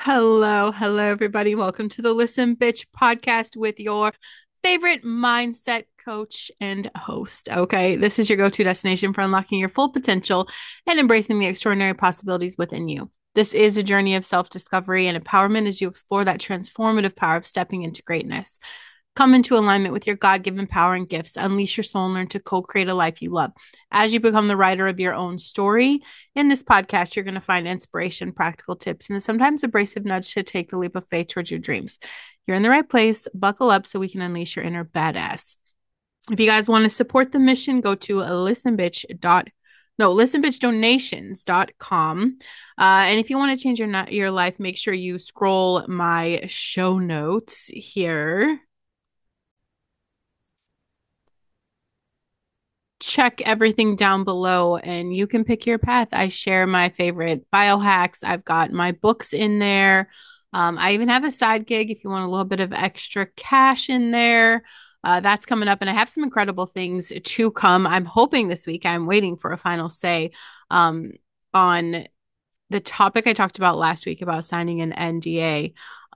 Hello, everybody. Welcome to the Listen Bitch podcast with your favorite mindset coach and host. Okay, this is your go to destination for unlocking your full potential and embracing the extraordinary possibilities within you. This is a journey of self discovery and empowerment as you explore that transformative power of stepping into greatness. Come into alignment with your God given power and gifts. Unleash your soul and learn to co create a life you love. As you become the writer of your own story, in this podcast, you're going to find inspiration, practical tips, and sometimes abrasive nudge to take the leap of faith towards your dreams. You're in the right place. Buckle up so we can unleash your inner badass. If you guys want to support the mission, go to listenbitchdonations.com. And if you want to change your life, make sure you scroll my show notes here. Check everything down below and you can pick your path. I share my favorite biohacks. I've got my books in there. I even have a side gig if you want a little bit of extra cash in there. That's coming up, and I have some incredible things to come. I'm hoping this week. I'm waiting for a final say on the topic I talked about last week about signing an NDA.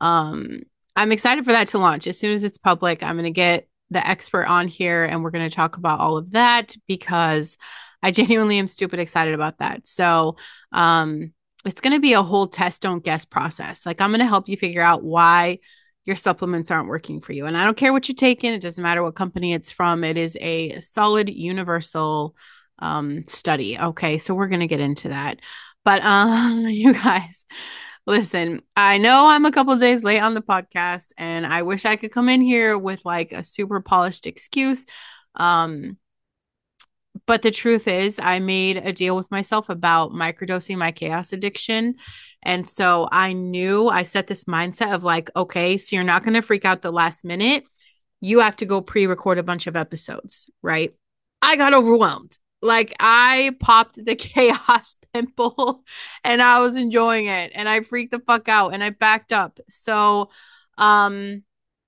I'm excited for that to launch. As soon as it's public, I'm going to get the expert on here and we're going to talk about all of that because I genuinely am stupid excited about that. So, it's going to be a whole test, don't guess process. Like, I'm going to help you figure out why your supplements aren't working for you. And I don't care what you're taking, it doesn't matter what company it's from. It is a solid universal study. Okay. So, we're going to get into that. But you guys, listen, I know I'm a couple days late on the podcast and I wish I could come in here with like a super polished excuse. Um, but the truth is, I made a deal with myself about microdosing my chaos addiction. And so I knew I set this mindset of like, okay, so you're not going to freak out the last minute. You have to go pre record a bunch of episodes, right? I got overwhelmed. Like I popped the chaos pimple and I was enjoying it and I freaked the fuck out and I backed up. So, um,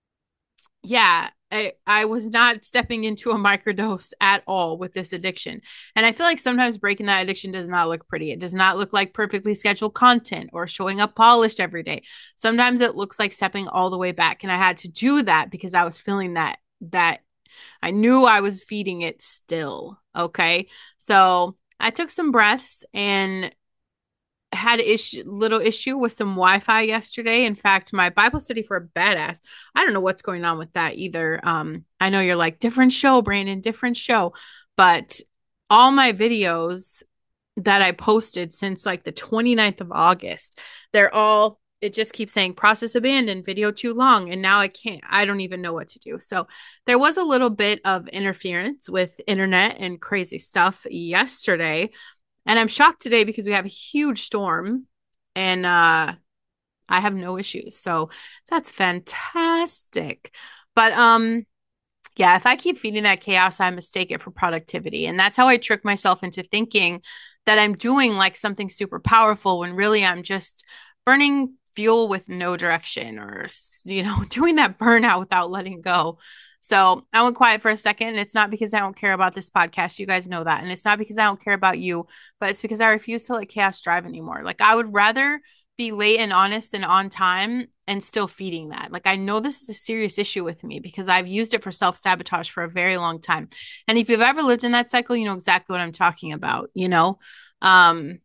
yeah, I was not stepping into a microdose at all with this addiction. And I feel like sometimes breaking that addiction does not look pretty. It does not look like perfectly scheduled content or showing up polished every day. Sometimes it looks like stepping all the way back. And I had to do that because I was feeling that I knew I was feeding it still. Okay. So I took some breaths and had little issue with some Wi-Fi yesterday. In fact, my Bible study for a badass. I don't know what's going on with that either. I know you're like different show, Brandon, different show, but all my videos that I posted since like the 29th of August, they're all it just keeps saying process abandoned, video too long, and now I don't even know what to do. So there was a little bit of interference with internet and crazy stuff yesterday. And I'm shocked today because we have a huge storm and I have no issues. So that's fantastic. But yeah, if I keep feeding that chaos, I mistake it for productivity. And that's how I trick myself into thinking that I'm doing like something super powerful when really I'm just burning fuel with no direction or, doing that burnout without letting go. So I went quiet for a second. It's not because I don't care about this podcast. You guys know that. And it's not because I don't care about you, but it's because I refuse to let chaos drive anymore. Like I would rather be late and honest and on time and still feeding that. Like I know this is a serious issue with me because I've used it for self-sabotage for a very long time. And if you've ever lived in that cycle, you know exactly what I'm talking about. Um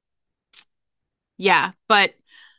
yeah, but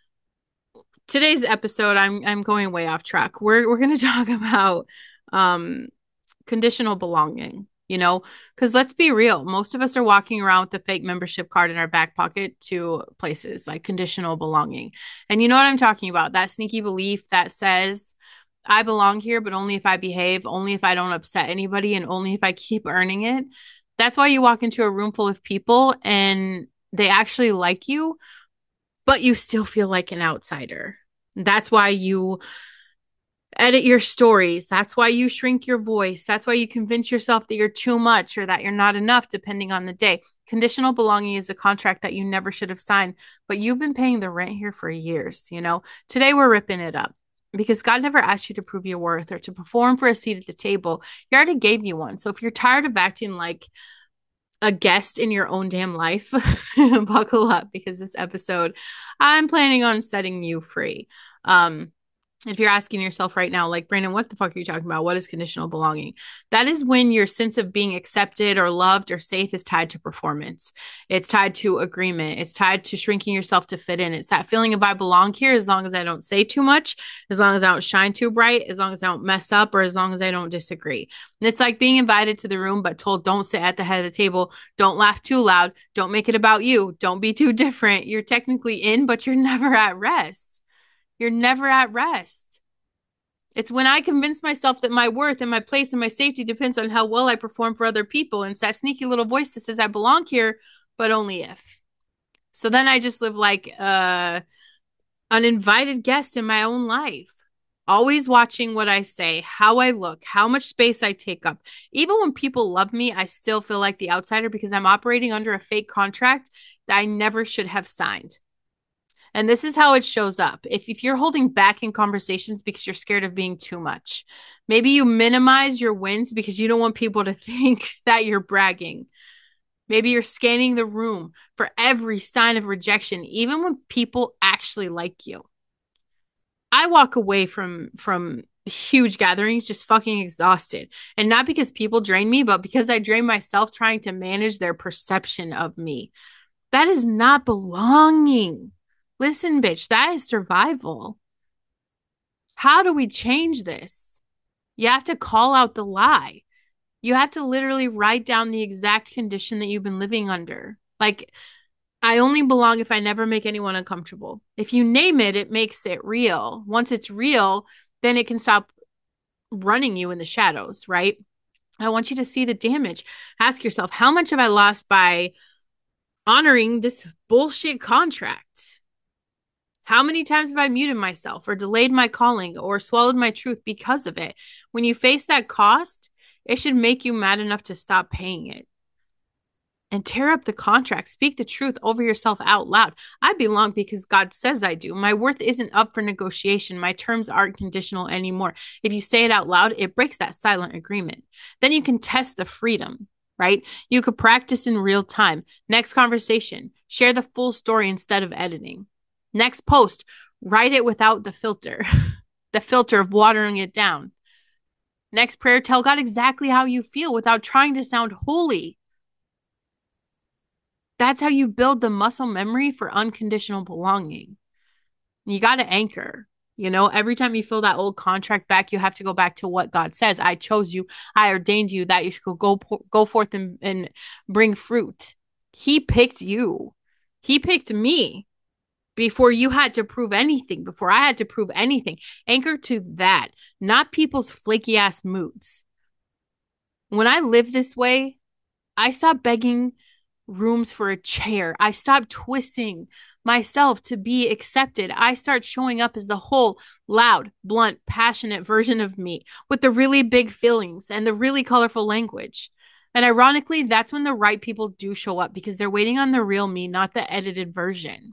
today's episode I'm going way off track. We're going to talk about um conditional belonging, because let's be real, most of us are walking around with the fake membership card in our back pocket to places like conditional belonging. And you know what I'm talking about? That sneaky belief that says, I belong here, but only if I behave, only if I don't upset anybody, and only if I keep earning it. That's why you walk into a room full of people and they actually like you, but you still feel like an outsider. That's why you edit your stories. That's why you shrink your voice. That's why you convince yourself that you're too much or that you're not enough, depending on the day. Conditional belonging is a contract that you never should have signed, but you've been paying the rent here for years. Today we're ripping it up because God never asked you to prove your worth or to perform for a seat at the table. He already gave you one. So if you're tired of acting like a guest in your own damn life, buckle up because this episode, I'm planning on setting you free. Um, if you're asking yourself right now, like, Brandon, what the fuck are you talking about? What is conditional belonging? That is when your sense of being accepted or loved or safe is tied to performance. It's tied to agreement. It's tied to shrinking yourself to fit in. It's that feeling of I belong here as long as I don't say too much, as long as I don't shine too bright, as long as I don't mess up, or as long as I don't disagree. And it's like being invited to the room, but told don't sit at the head of the table, don't laugh too loud, don't make it about you, don't be too different. You're technically in, but you're never at rest. You're never at rest. It's when I convince myself that my worth and my place and my safety depends on how well I perform for other people. And it's that sneaky little voice that says I belong here, but only if. So then I just live like an invited guest in my own life, always watching what I say, how I look, how much space I take up. Even when people love me, I still feel like the outsider because I'm operating under a fake contract that I never should have signed. And this is how it shows up. If you're holding back in conversations because you're scared of being too much, maybe you minimize your wins because you don't want people to think that you're bragging. Maybe you're scanning the room for every sign of rejection, even when people actually like you. I walk away from huge gatherings just fucking exhausted. And not because people drain me, but because I drain myself trying to manage their perception of me. That is not belonging. Listen, bitch, that is survival. How do we change this? You have to call out the lie. You have to literally write down the exact condition that you've been living under. Like, I only belong if I never make anyone uncomfortable. If you name it, it makes it real. Once it's real, then it can stop running you in the shadows, right? I want you to see the damage. Ask yourself, how much have I lost by honoring this bullshit contract? How many times have I muted myself or delayed my calling or swallowed my truth because of it? When you face that cost, it should make you mad enough to stop paying it and tear up the contract. Speak the truth over yourself out loud. I belong because God says I do. My worth isn't up for negotiation. My terms aren't conditional anymore. If you say it out loud, it breaks that silent agreement. Then you can test the freedom, right? You could practice in real time. Next conversation, share the full story instead of editing. Next post, write it without the filter, the filter of watering it down. Next prayer, tell God exactly how you feel without trying to sound holy. That's how you build the muscle memory for unconditional belonging. You got to anchor. You know, every time you feel that old contract back, you have to go back to what God says. I chose you. I ordained you that you should go forth and bring fruit. He picked you. He picked me before you had to prove anything, before I had to prove anything. Anchor to that, not people's flaky ass moods. When I live this way, I stop begging rooms for a chair. I stop twisting myself to be accepted. I start showing up as the whole loud, blunt, passionate version of me with the really big feelings and the really colorful language. And ironically, that's when the right people do show up because they're waiting on the real me, not the edited version.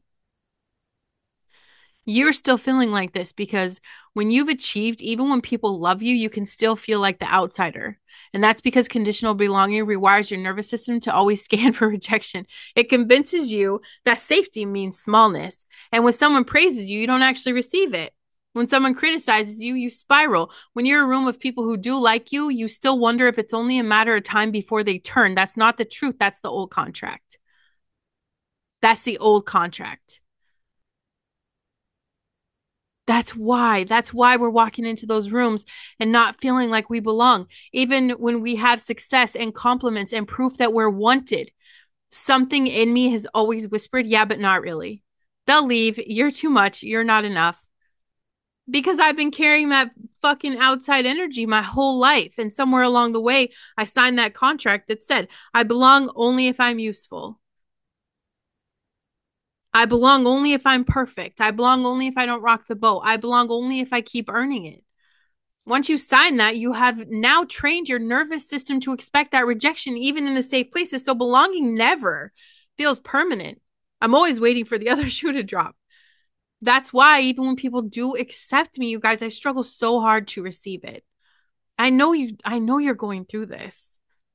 You're still feeling like this because when you've achieved, even when people love you, you can still feel like the outsider. And that's because conditional belonging rewires your nervous system to always scan for rejection. It convinces you that safety means smallness. And when someone praises you, you don't actually receive it. When someone criticizes you, you spiral. When you're in a room of people who do like you still wonder if it's only a matter of time before they turn. That's not the truth. That's the old contract. That's the old contract. That's why we're walking into those rooms and not feeling like we belong. Even when we have success and compliments and proof that we're wanted, something in me has always whispered, yeah, but not really. They'll leave. You're too much. You're not enough. Because I've been carrying that fucking outside energy my whole life. And somewhere along the way, I signed that contract that said, I belong only if I'm useful. I belong only if I'm perfect. I belong only if I don't rock the boat. I belong only if I keep earning it. Once you sign that, you have now trained your nervous system to expect that rejection, even in the safe places. So belonging never feels permanent. I'm always waiting for the other shoe to drop. That's why, even when people do accept me, you guys, I struggle so hard to receive it. I know you're going through this.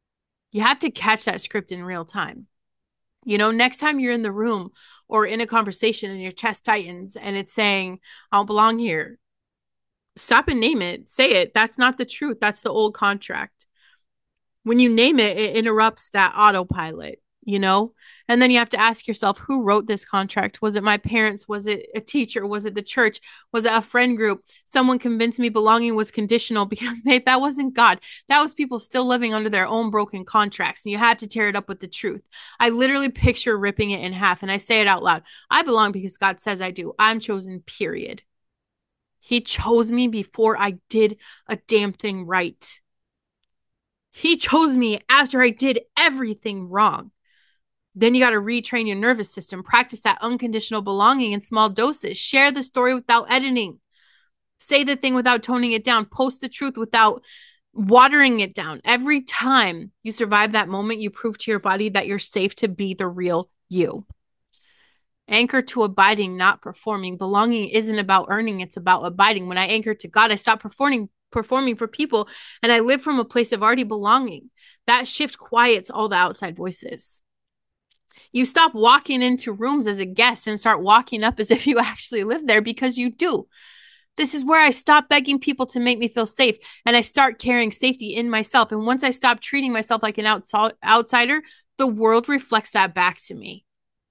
You have to catch that script in real time. Next time you're in the room or in a conversation and your chest tightens and it's saying, I don't belong here, stop and name it. Say it. That's not the truth. That's the old contract. When you name it, it interrupts that autopilot. And then you have to ask yourself, who wrote this contract? Was it my parents? Was it a teacher? Was it the church? Was it a friend group? Someone convinced me belonging was conditional because, babe, that wasn't God. That was people still living under their own broken contracts. And you had to tear it up with the truth. I literally picture ripping it in half and I say it out loud. I belong because God says I do. I'm chosen, period. He chose me before I did a damn thing right. He chose me after I did everything wrong. Then you got to retrain your nervous system, practice that unconditional belonging in small doses, share the story without editing, say the thing without toning it down, post the truth without watering it down. Every time you survive that moment, you prove to your body that you're safe to be the real you. Anchor to abiding, not performing. Belonging isn't about earning, it's about abiding. When I anchor to God, I stop performing for people and I live from a place of already belonging. That shift quiets all the outside voices. You stop walking into rooms as a guest and start walking up as if you actually live there because you do. This is where I stop begging people to make me feel safe and I start carrying safety in myself. And once I stop treating myself like an outsider, the world reflects that back to me.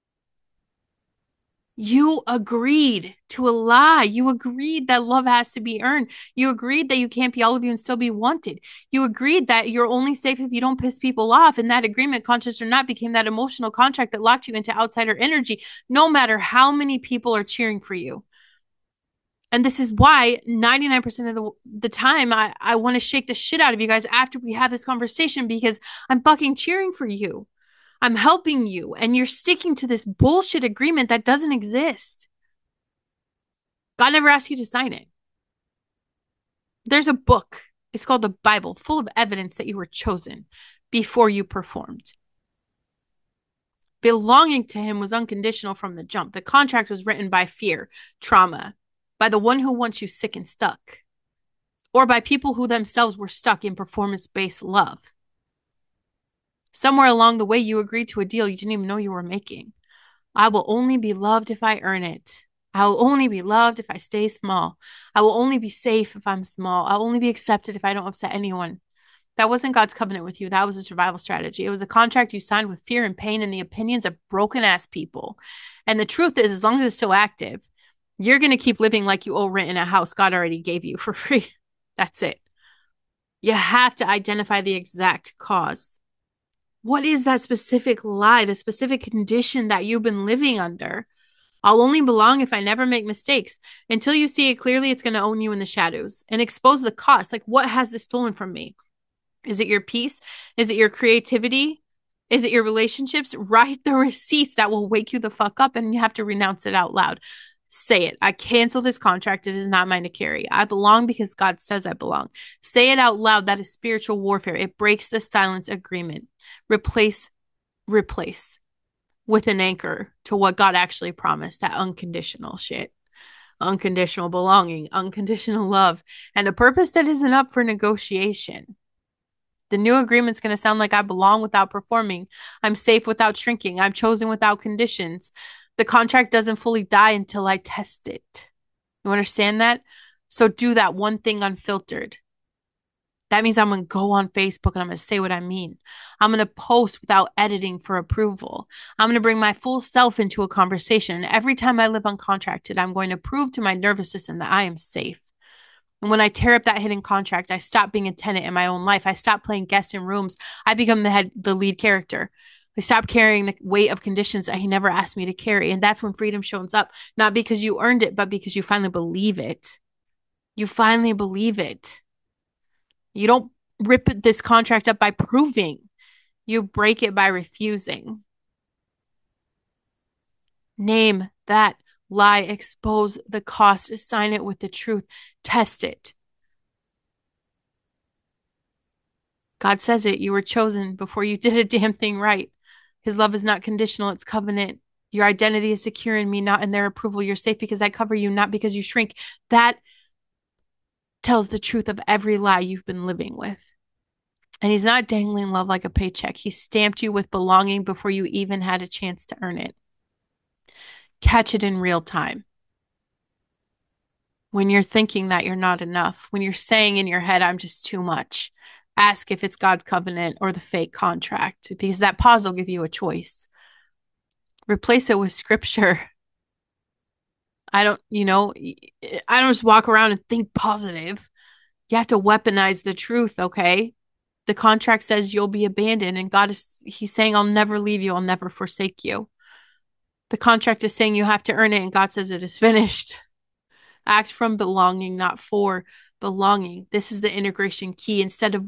You agreed to a lie. You agreed that love has to be earned. You agreed that you can't be all of you and still be wanted. You agreed that you're only safe if you don't piss people off. And that agreement, conscious or not, became that emotional contract that locked you into outsider energy, no matter how many people are cheering for you. And this is why 99% of the time I want to shake the shit out of you guys after we have this conversation because I'm fucking cheering for you. I'm helping you, and you're sticking to this bullshit agreement that doesn't exist. God never asked you to sign it. There's a book. It's called the Bible, full of evidence that you were chosen before you performed. Belonging to him was unconditional from the jump. The contract was written by fear, trauma, by the one who wants you sick and stuck, or by people who themselves were stuck in performance-based love. Somewhere along the way, you agreed to a deal you didn't even know you were making. I will only be loved if I earn it. I will only be loved if I stay small. I will only be safe if I'm small. I'll only be accepted if I don't upset anyone. That wasn't God's covenant with you. That was a survival strategy. It was a contract you signed with fear and pain and the opinions of broken ass people. And the truth is, as long as it's still active, you're going to keep living like you owe rent in a house God already gave you for free. That's it. You have to identify the exact cause. What is that specific lie, the specific condition that you've been living under? I'll only belong if I never make mistakes. Until you see it clearly, it's going to own you in the shadows and expose the cost. Like, what has this stolen from me? Is it your peace? Is it your creativity? Is it your relationships? Write the receipts that will wake you the fuck up and you have to renounce it out loud. Say it. I cancel this contract. It is not mine to carry. I belong because God says I belong. Say it out loud. That is spiritual warfare. It breaks the silence agreement. Replace with an anchor to what God actually promised, that unconditional shit, unconditional belonging, unconditional love, and a purpose that isn't up for negotiation. The new agreement's going to sound like I belong without performing. I'm safe without shrinking. I'm chosen without conditions. The contract doesn't fully die until I test it. You understand that? So do that one thing unfiltered. That means I'm going to go on Facebook and I'm going to say what I mean. I'm going to post without editing for approval. I'm going to bring my full self into a conversation. And every time I live uncontracted, I'm going to prove to my nervous system that I am safe. And when I tear up that hidden contract, I stop being a tenant in my own life. I stop playing guest in rooms. I become the lead character. I stop carrying the weight of conditions that he never asked me to carry. And that's when freedom shows up, not because you earned it, but because you finally believe it. You finally believe it. You don't rip this contract up by proving. You break it by refusing. Name that lie. Expose the cost. Assign it with the truth. Test it. God says it. You were chosen before you did a damn thing right. His love is not conditional. It's covenant. Your identity is secure in me, not in their approval. You're safe because I cover you, not because you shrink. That tells the truth of every lie you've been living with. And he's not dangling love like a paycheck. He stamped you with belonging before you even had a chance to earn it. Catch it in real time. When you're thinking that you're not enough, when you're saying in your head, I'm just too much, ask if it's God's covenant or the fake contract, because that pause will give you a choice. Replace it with scripture. I don't, I don't just walk around and think positive. You have to weaponize the truth, okay? The contract says you'll be abandoned, and He's saying, I'll never leave you, I'll never forsake you. The contract is saying you have to earn it, and God says it is finished. Act from belonging, not for belonging. This is the integration key.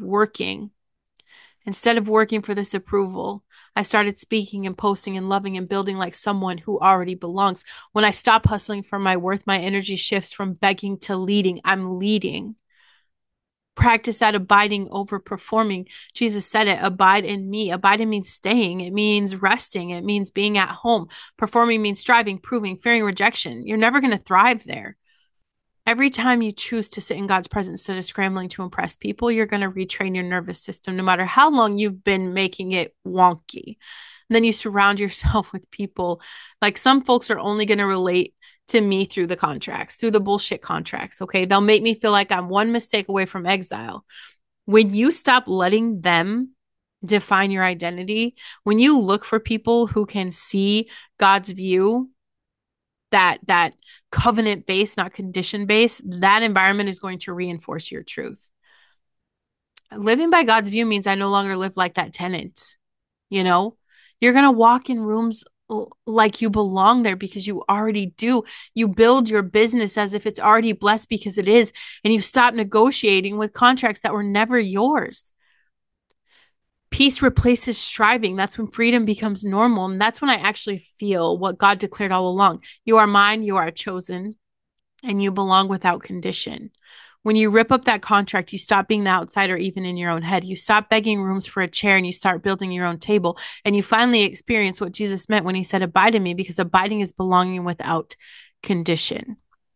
Instead of working for this approval, I started speaking and posting and loving and building like someone who already belongs. When I stop hustling for my worth, my energy shifts from begging to leading. I'm leading. Practice that abiding over performing. Jesus said it, abide in me. Abiding means staying. It means resting. It means being at home. Performing means striving, proving, fearing rejection. You're never going to thrive there. Every time you choose to sit in God's presence instead of scrambling to impress people, you're going to retrain your nervous system, no matter how long you've been making it wonky. And then you surround yourself with people. Like some folks are only going to relate to me through the contracts, through the bullshit contracts. Okay. They'll make me feel like I'm one mistake away from exile. When you stop letting them define your identity, when you look for people who can see God's view, that covenant based, not condition based, that environment is going to reinforce your truth. Living by God's view means I no longer live like that tenant. You're going to walk in rooms like you belong there because you already do. You build your business as if it's already blessed because it is, and you stop negotiating with contracts that were never yours. Peace replaces striving. That's when freedom becomes normal. And that's when I actually feel what God declared all along. You are mine, you are chosen, and you belong without condition. When you rip up that contract, you stop being the outsider even in your own head. You stop begging rooms for a chair and you start building your own table. And you finally experience what Jesus meant when he said, abide in me, because abiding is belonging without condition.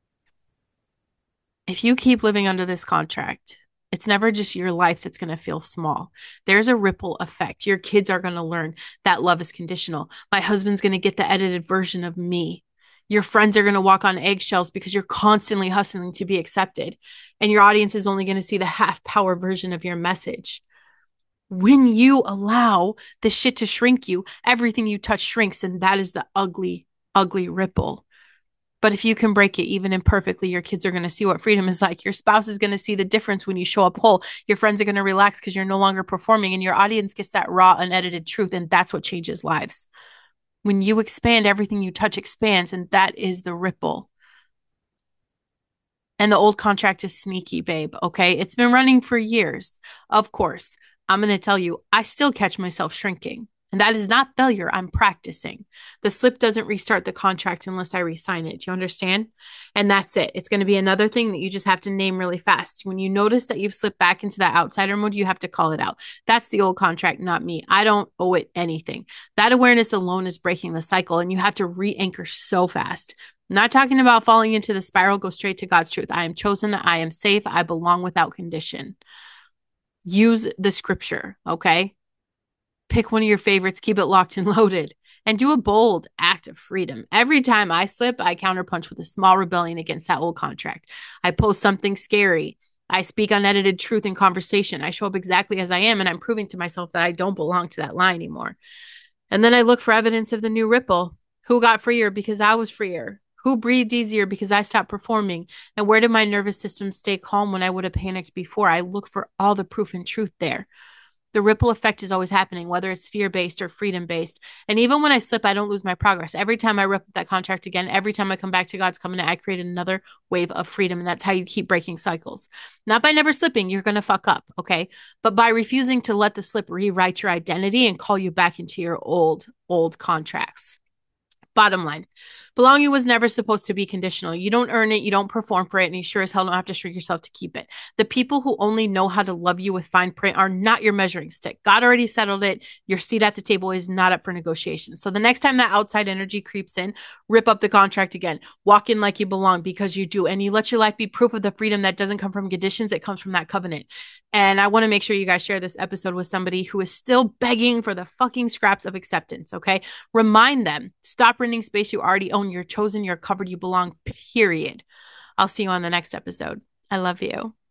If you keep living under this contract, it's never just your life that's going to feel small. There's a ripple effect. Your kids are going to learn that love is conditional. My husband's going to get the edited version of me. Your friends are going to walk on eggshells because you're constantly hustling to be accepted. And your audience is only going to see the half power version of your message. When you allow the shit to shrink you, everything you touch shrinks. And that is the ugly, ugly ripple. But if you can break it even imperfectly, your kids are going to see what freedom is like. Your spouse is going to see the difference when you show up whole. Your friends are going to relax because you're no longer performing, and your audience gets that raw, unedited truth. And that's what changes lives. When you expand, everything you touch expands, and that is the ripple. And the old contract is sneaky, babe. Okay. It's been running for years. Of course, I'm going to tell you, I still catch myself shrinking. And that is not failure. I'm practicing. The slip doesn't restart the contract unless I re-sign it. Do you understand? And that's it. It's going to be another thing that you just have to name really fast. When you notice that you've slipped back into that outsider mode, you have to call it out. That's the old contract, not me. I don't owe it anything. That awareness alone is breaking the cycle, and you have to re-anchor so fast. I'm not talking about falling into the spiral. Go straight to God's truth. I am chosen. I am safe. I belong without condition. Use the scripture, okay? Pick one of your favorites, keep it locked and loaded, and do a bold act of freedom. Every time I slip, I counterpunch with a small rebellion against that old contract. I post something scary. I speak unedited truth in conversation. I show up exactly as I am, and I'm proving to myself that I don't belong to that lie anymore. And then I look for evidence of the new ripple. Who got freer because I was freer? Who breathed easier because I stopped performing? And where did my nervous system stay calm when I would have panicked before? I look for all the proof and truth there. The ripple effect is always happening, whether it's fear-based or freedom-based. And even when I slip, I don't lose my progress. Every time I rip up that contract again, every time I come back to God's covenant, I create another wave of freedom. And that's how you keep breaking cycles. Not by never slipping, you're going to fuck up, okay? But by refusing to let the slip rewrite your identity and call you back into your old contracts. Bottom line, Belonging was never supposed to be conditional. You don't earn it, you don't perform for it, and you sure as hell don't have to shrink yourself to keep it. The people who only know how to love you with fine print are not your measuring stick. God already settled it. Your seat at the table is not up for negotiation. So the next time that outside energy creeps in, rip up the contract again. Walk in like you belong because you do. And you let your life be proof of the freedom that doesn't come from conditions, it comes from that covenant. And I want to make sure you guys share this episode with somebody who is still begging for the fucking scraps of acceptance, okay? Remind them, stop renting space you already own. You're chosen, you're covered, you belong, period. I'll see you on the next episode. I love you.